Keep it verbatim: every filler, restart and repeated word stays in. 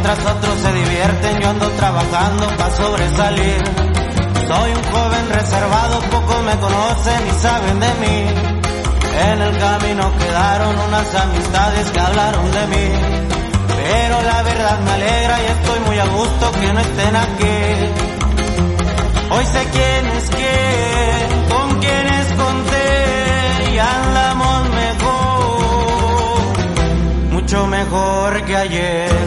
mientras otros se divierten, yo ando trabajando para sobresalir. Soy un joven reservado, pocos me conocen y saben de mí. En el camino quedaron unas amistades que hablaron de mí. Pero la verdad me alegra y estoy muy a gusto que no estén aquí. Hoy sé quién es quién, con quienes conté y andamos mejor, mucho mejor que ayer.